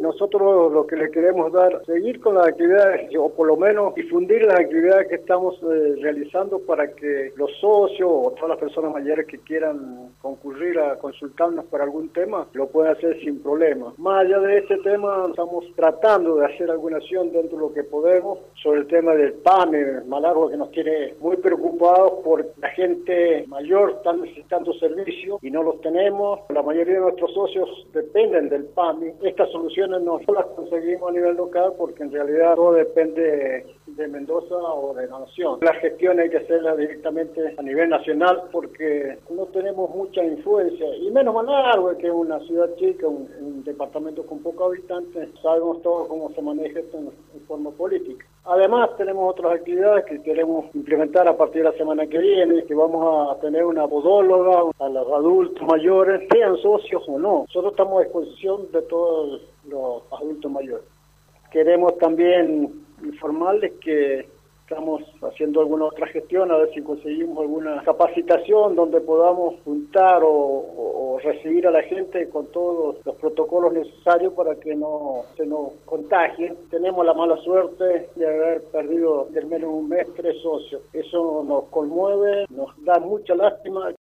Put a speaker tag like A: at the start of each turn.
A: nosotros lo que le queremos dar, seguir con las actividades, o por lo menos difundir las actividades que estamos realizando para que los socios o todas las personas mayores que quieran concurrir a consultarnos por algún tema, lo pueden hacer sin problema. Más allá de este tema, estamos tratando de hacer alguna acción dentro de lo que podemos sobre el tema del PAMI, algo que nos tiene muy preocupados porque la gente mayor está necesitando servicios y no los tenemos. La mayoría de nuestros socios dependen del PAMI. Estas soluciones no las conseguimos a nivel local porque en realidad todo depende de Mendoza o de la nación. La gestión hay que hacerla directamente a nivel nacional porque no tenemos mucha influencia, y menos Malargüe, que es una ciudad chica, un departamento con pocos habitantes, sabemos todos cómo se maneja esto en forma política. Además tenemos otras actividades que queremos implementar a partir de la semana que viene, que vamos a tener una podóloga a los adultos mayores, sean socios o no. Nosotros estamos a disposición de todos los adultos mayores. Queremos también informarles que estamos haciendo alguna otra gestión, a ver si conseguimos alguna capacitación donde podamos juntar o recibir a la gente con todos los protocolos necesarios para que no se nos contagien. Tenemos la mala suerte de haber perdido al menos un mes 3 socios. Eso nos conmueve, nos da mucha lástima.